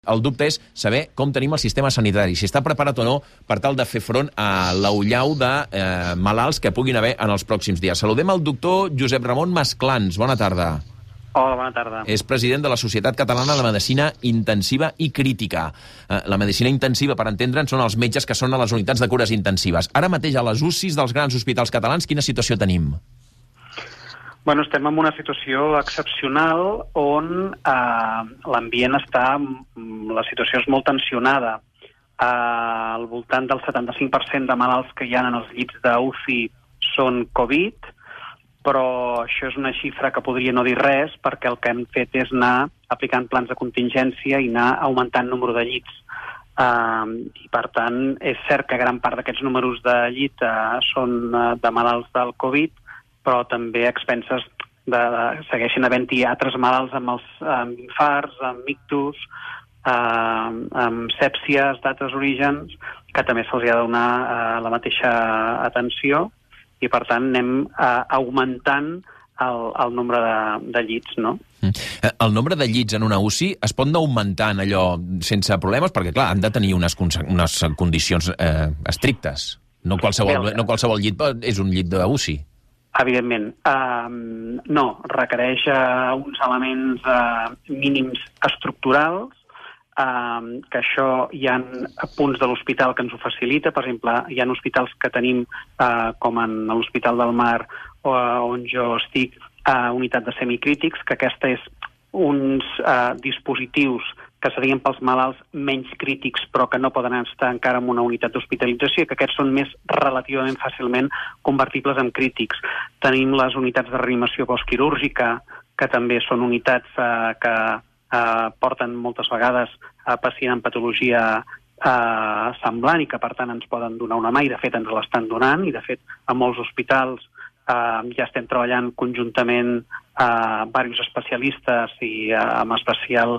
El dubte és saber com tenim el sistema sanitari, si està preparat o no per tal de fer front a l'aulau de malalts que puguin haver en els pròxims dies. Saludem el doctor Josep Ramon Masclans. Bona tarda. Hola, bona tarda. És president de la Societat Catalana de Medicina Intensiva i Crítica. La medicina intensiva, per entendre'n, són els metges que són a les unitats de cures intensives. Ara mateix, a les UCIs dels grans hospitals catalans, quina situació tenim? Bueno, estem en una situació excepcional on l'ambient està... La situació és molt tensionada. Al voltant del 75% de malalts que hi ha en els llits d'UCI són Covid, però això és una xifra que podria no dir res perquè el que hem fet és anar aplicant plans de contingència i anar augmentant el número de llits. I, per tant, és cert que gran part d'aquests números de llit són de malalts del Covid, però també a expenses segueixen havent-hi altres malalts amb infarts, amb ictus, amb sèpcies d'altres orígens, que també se'ls ha de donar la mateixa atenció i, per tant, anem augmentant el nombre de llits, no? El nombre de llits en una UCI es pot anar augmentant allò sense problemes? Perquè, clar, han de tenir unes condicions estrictes. No qualsevol llit és un llit d'UCI. Evidentment. No, requereix uns elements mínims estructurals, que això hi ha punts de l'hospital que ens ho facilita. Per exemple, hi ha hospitals que tenim, com en l'Hospital del Mar, on jo estic, unitat de semicrítics, que aquesta és uns dispositius que serien pels malalts menys crítics però que no poden estar encara en una unitat d'hospitalització i que aquests són més relativament fàcilment convertibles en crítics. Tenim les unitats de reanimació postquirúrgica, que també són unitats que porten moltes vegades a pacient amb patologia semblant i que per tant ens poden donar una mà i de fet ens l'estan donant i de fet a molts hospitals ja estem treballant conjuntament diversos especialistes i amb especial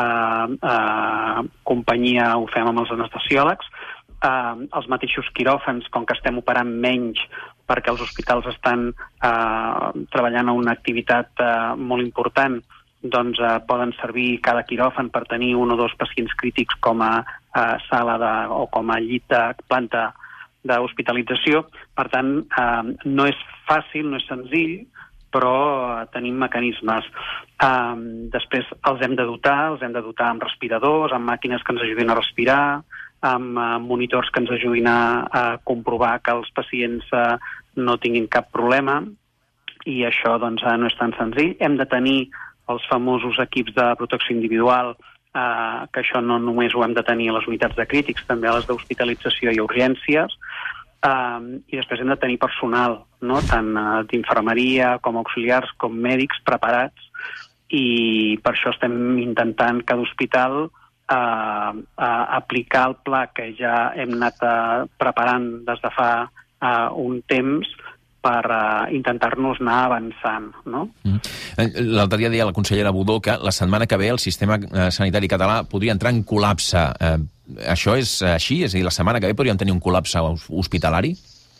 companyia ho fem amb els anestesiòlegs. Els mateixos quiròfans, com que estem operant menys perquè els hospitals estan treballant a una activitat molt important, doncs poden servir cada quiròfan per tenir un o dos pacients crítics com a sala o com a llit de planta d'hospitalització. Per tant, no és fàcil, no és senzill, però tenim mecanismes. Després els hem de dotar amb respiradors, amb màquines que ens ajudin a respirar, amb monitors que ens ajudin a comprovar que els pacients no tinguin cap problema, i això doncs, no és tan senzill. Hem de tenir els famosos equips de protecció individual, que això no només ho hem de tenir a les unitats de crítics, també a les d'hospitalització i urgències, i després hem de tenir personal, no? Tant d'infermeria com auxiliars com mèdics preparats, i per això estem intentant cada hospital aplicar el pla que ja hem anat preparant des de fa un temps per intentar-nos anar avançant, no? L'altre dia deia la consellera Budó que la setmana que ve el sistema sanitari català podria entrar en col·lapse. Això és així? És a dir, la setmana que ve podríem tenir un col·lapse hospitalari?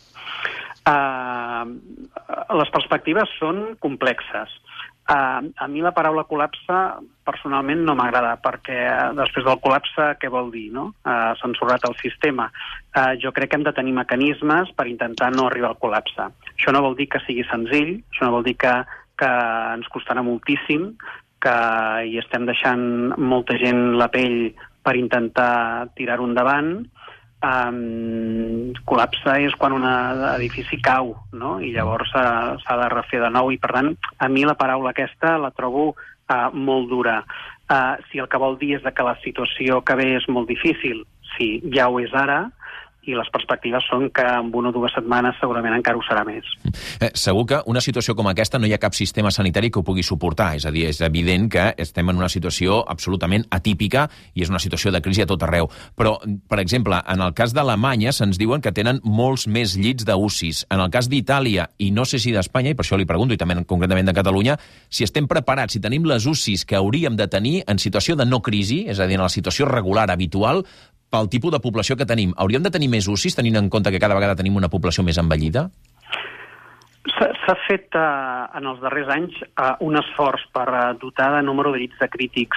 Les perspectives són complexes. A mi la paraula col·lapse personalment no m'agrada, perquè després del col·lapse què vol dir, no? S'ha ensorrat el sistema. Jo crec que hem de tenir mecanismes per intentar no arribar al col·lapse. Això no vol dir que sigui senzill, això no vol dir que ens costarà moltíssim, que hi estem deixant molta gent la pell per intentar tirar-ho endavant. Col·lapse és quan un edifici cau, no? I llavors s'ha de refer de nou, i per tant a mi la paraula aquesta la trobo molt dura. Si el que vol dir és que la situació que ve és molt difícil, sí, ja ho és ara, i les perspectives són que en una o dues setmanes segurament encara ho serà més. Segur que una situació com aquesta no hi ha cap sistema sanitari que ho pugui suportar. És a dir, és evident que estem en una situació absolutament atípica i és una situació de crisi a tot arreu. Però, per exemple, en el cas d'Alemanya se'ns diuen que tenen molts més llits d'UCIs. En el cas d'Itàlia, i no sé si d'Espanya, i per això li pregunto, i també concretament de Catalunya, si estem preparats, si tenim les UCIs que hauríem de tenir en situació de no crisi, és a dir, en la situació regular, habitual, pel tipus de població que tenim. Hauríem de tenir més UCIs, tenint en compte que cada vegada tenim una població més envellida? S'ha fet en els darrers anys un esforç per dotar de número de llits de crítics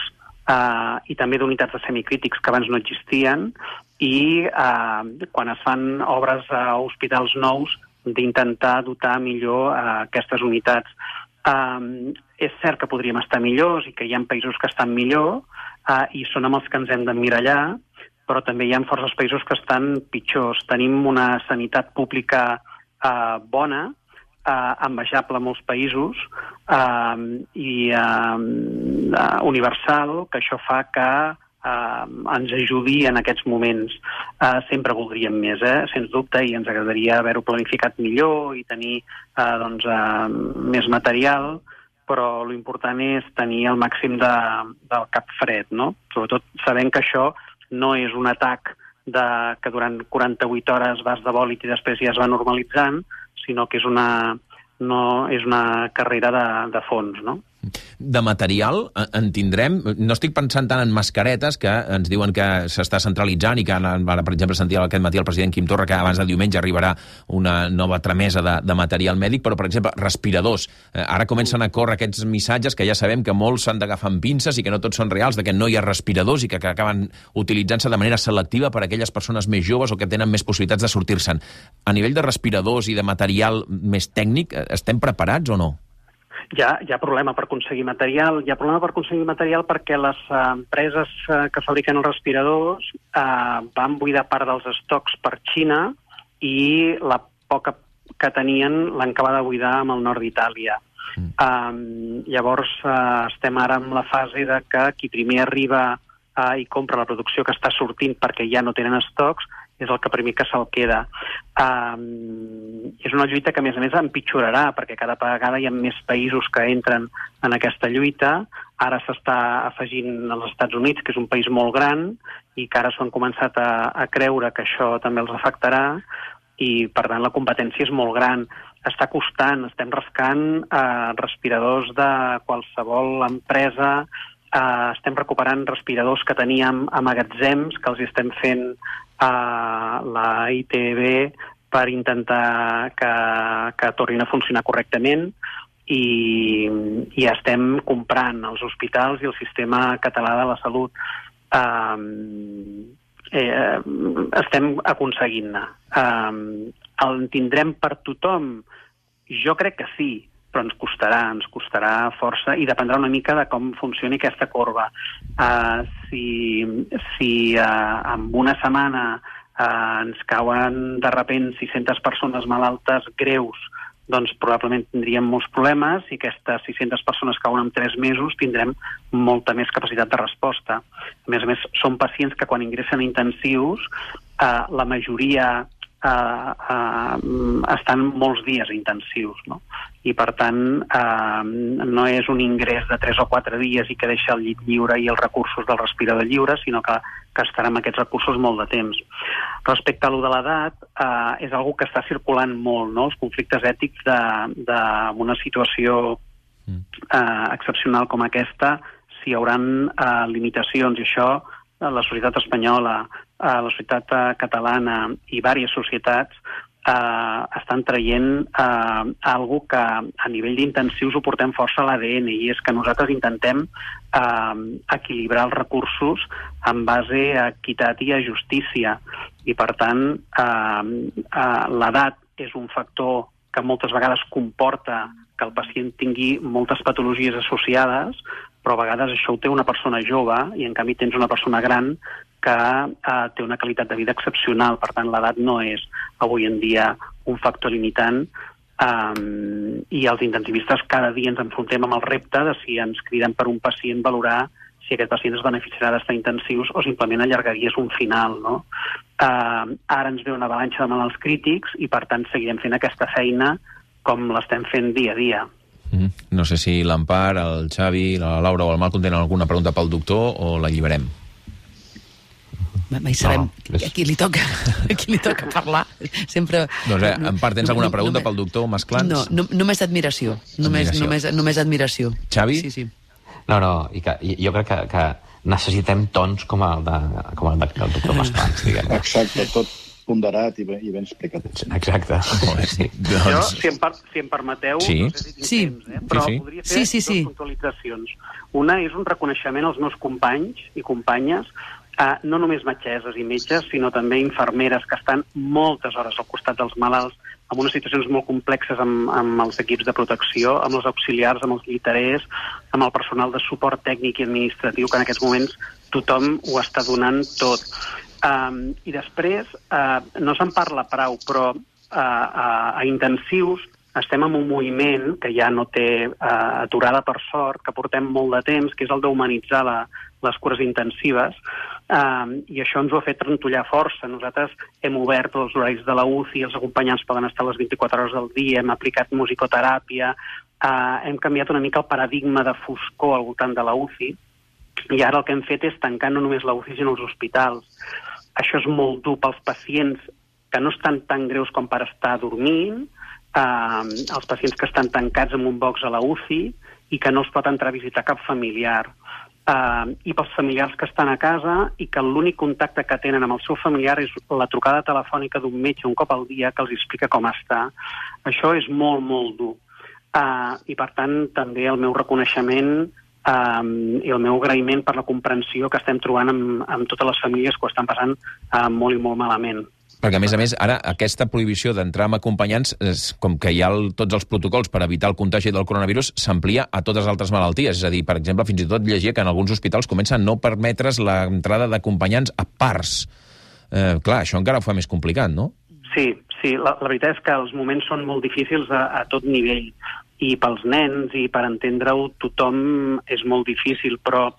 i també d'unitats de semicrítics que abans no existien, i quan es fan obres a hospitals nous d'intentar dotar millor aquestes unitats. És cert que podríem estar millors i que hi ha països que estan millor i són amb els que ens hem d'emmirallar, però també hi ha forces països que estan pitjors. Tenim una sanitat pública bona, envejable a molts països, i universal, que això fa que ens ajudi en aquests moments. Sempre voldríem més, sens dubte, i ens agradaria haver-ho planificat millor i tenir més material, però l'important és tenir el màxim del cap fred, no? Sobretot sabent que això no és un atac que durant 48 hores vas de bòlit i després ja es va normalitzant, sinó que és una carrera de fons, no? De material en tindrem? No estic pensant tant en mascaretes, que ens diuen que s'està centralitzant i que, per exemple, sentia aquest matí el president Quim Torra que abans de diumenge arribarà una nova tramesa de material mèdic, però, per exemple, respiradors. Ara comencen a córrer aquests missatges que ja sabem que molts s'han d'agafar amb pinces i que no tots són reals, de que no hi ha respiradors i que acaben utilitzant-se de manera selectiva per a aquelles persones més joves o que tenen més possibilitats de sortir-se'n. A nivell de respiradors i de material més tècnic, estem preparats o no? Hi ha problema per aconseguir material. Hi ha problema per aconseguir material perquè les empreses que fabriquen els respiradors van buidar part dels estocs per Xina i la poca que tenien l'han acabat de buidar amb el nord d'Itàlia. Llavors estem ara en la fase de que qui primer arriba i compra la producció que està sortint perquè ja no tenen estocs és el que primer que se'l queda. És una lluita que, a més, empitjorarà, perquè cada vegada hi ha més països que entren en aquesta lluita. Ara s'està afegint als Estats Units, que és un país molt gran, i que ara s'han començat a creure que això també els afectarà, i, per tant, la competència és molt gran. Està costant, estem rascant respiradors de qualsevol empresa, estem recuperant respiradors que teníem a magatzems, que els estem fent la ITV per intentar que tornin a funcionar correctament, i estem comprant els hospitals i el sistema català de la salut. Estem aconseguint-ne. El tindrem per tothom? Jo crec que sí, però ens costarà força i dependrà una mica de com funcioni aquesta corba. Si en una setmana ens cauen de repent 600 persones malaltes greus, doncs probablement tindríem molts problemes, i aquestes 600 persones cauen en 3 mesos tindrem molta més capacitat de resposta. A més, són pacients que quan ingressen a intensius, la majoria estan molts dies intensius, no? I per tant no és un ingrés de 3 o 4 dies i que deixa el llit lliure i els recursos del respirador lliure, sinó que estarà amb aquests recursos molt de temps. Respecte a lo de l'edat, és algo que està circulant molt, no? Els conflictes ètics d'una situació excepcional com aquesta, si hi haurà limitacions, i això la societat espanyola, la societat catalana i diverses societats estan traient algo que a nivell d'intensius ho portem força a l'ADN, i és que nosaltres intentem equilibrar els recursos en base a equitat i a justícia, i per tant l'edat és un factor que moltes vegades comporta que el pacient tingui moltes patologies associades, però a vegades això ho té una persona jove i en canvi tens una persona gran que té una qualitat de vida excepcional. Per tant, l'edat no és avui en dia un factor limitant, i els intensivistes cada dia ens enfrontem amb el repte de si ens criden per un pacient valorar si aquest pacient es beneficiarà d'estar intensius o simplement allargaries un final, no? Ara ens ve una avalanxa de malalts crítics i, per tant, seguirem fent aquesta feina com l'estem fent dia a dia. No sé si l'Empar, el Xavi, la Laura o el Malcom tenen alguna pregunta pel doctor o l'alliberem. Mai sabem a qui li toca parlar. Sempre... Doncs, Empar, tens alguna pregunta pel doctor Masclans? No, només admiració. Només admiració. Xavi? Sí. No, i que jo crec que necessitem tons com el del doctor Masclans, diguem. Exacte, ponderat i ben explicat. Exacte. Sí. Jo, si em permeteu, Sí. no sé si tinc temps, però podria fer dues puntualitzacions. Una és un reconeixement als meus companys i companyes, no només metgesses i metges, sinó també infermeres que estan moltes hores al costat dels malalts, amb unes situacions molt complexes amb els equips de protecció, amb els auxiliars, amb els lliterers, amb el personal de suport tècnic i administratiu, que en aquests moments tothom ho està donant tot. I després, no se'n parla prou, però a intensius estem en un moviment que ja no té aturada per sort, que portem molt de temps, que és el d'humanitzar les cures intensives, i això ens ho ha fet trontollar força. Nosaltres hem obert els horaris de la UCI, els acompanyants poden estar les 24 hores del dia, hem aplicat musicoteràpia, hem canviat una mica el paradigma de foscor al voltant de la UCI, i ara el que hem fet és tancar no només la UCI, sinó els hospitals. Això és molt dur pels pacients que no estan tan greus com per estar dormint, els pacients que estan tancats en un box a la UCI i que no els pot entrar a visitar cap familiar. I pels familiars que estan a casa i que l'únic contacte que tenen amb el seu familiar és la trucada telefònica d'un metge un cop al dia que els explica com està. Això és molt, molt dur. I, per tant, també el meu reconeixement i el meu agraïment per la comprensió que estem trobant amb totes les famílies que ho estan passant molt i molt malament. Perquè, a més, ara aquesta prohibició d'entrar amb acompanyants, com que hi ha tots els protocols per evitar el contagi del coronavirus, s'amplia a totes altres malalties. És a dir, per exemple, fins i tot llegia que en alguns hospitals comença a no permetre's l'entrada d'acompanyants a parts. Clar, això encara ho fa més complicat, no? Sí, la veritat és que els moments són molt difícils a tot nivell. I pels nens i per entendre-ho tothom és molt difícil, però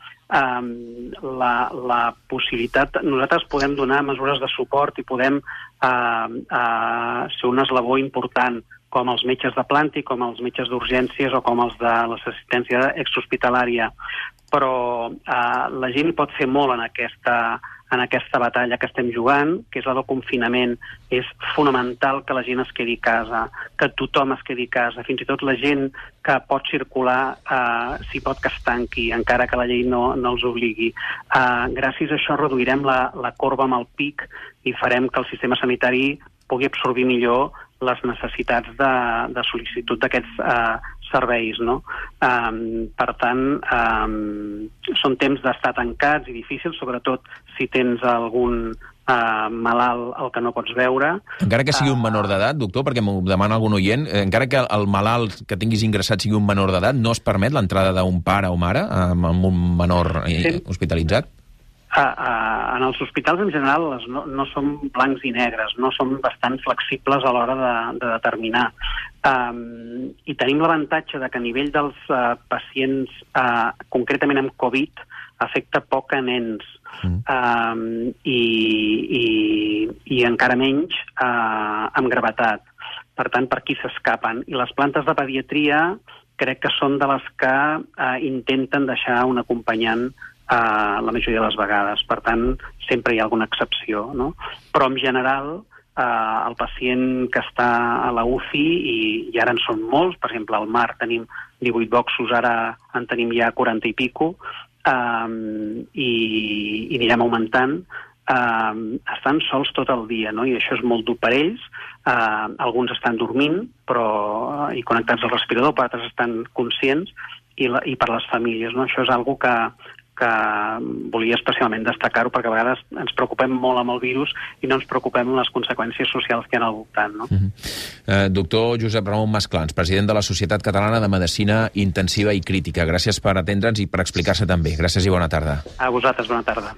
la possibilitat... Nosaltres podem donar mesures de suport i podem ser un eslabó important, com els metges de planta, com els metges d'urgències o com els de l'assistència exhospitalària. Però la gent hi pot fer molt en aquesta batalla que estem jugant, que és la del confinament. És fonamental que la gent es quedi a casa, que tothom es quedi a casa, fins i tot la gent que pot circular, si pot que es tanqui, encara que la llei no els obligui. Gràcies a això reduirem la corba amb el pic i farem que el sistema sanitari pugui absorbir millor les necessitats de sol·licitud d'aquests serveis, no? Per tant, són temps d'estar tancats i difícils, sobretot si tens algun malalt al que no pots veure. Encara que sigui un menor d'edat, doctor, perquè m'ho demana algun oient, encara que el malalt que tinguis ingressat sigui un menor d'edat, no es permet l'entrada d'un pare o mare amb un menor hospitalitzat? En els hospitals en general no són blancs i negres, no són bastant flexibles a l'hora de determinar. I tenim l'avantatge de que a nivell dels pacients, concretament amb Covid, afecta poc a nens i encara menys amb gravetat. Per tant, per aquí s'escapen. I les plantes de pediatria crec que són de les que intenten deixar un acompanyant la majoria de les vegades. Per tant, sempre hi ha alguna excepció, no? Però, en general, el pacient que està a la UCI, i ara en són molts, per exemple, al Mar tenim 18 boxos, ara en tenim ja 40 i pico, i anirem augmentant, estan sols tot el dia, no? I això és molt dur per ells. Alguns estan dormint i connectats al respirador, per altres estan conscients, i per les famílies, no? Això és una cosa que volia especialment destacar-ho, perquè a vegades ens preocupem molt amb el virus i no ens preocupem amb les conseqüències socials que hi ha al voltant, no? Doctor Josep Ramon Masclans, president de la Societat Catalana de Medicina Intensiva i Crítica. Gràcies per atendre'ns i per explicar-se també. Gràcies i bona tarda. A vosaltres, bona tarda.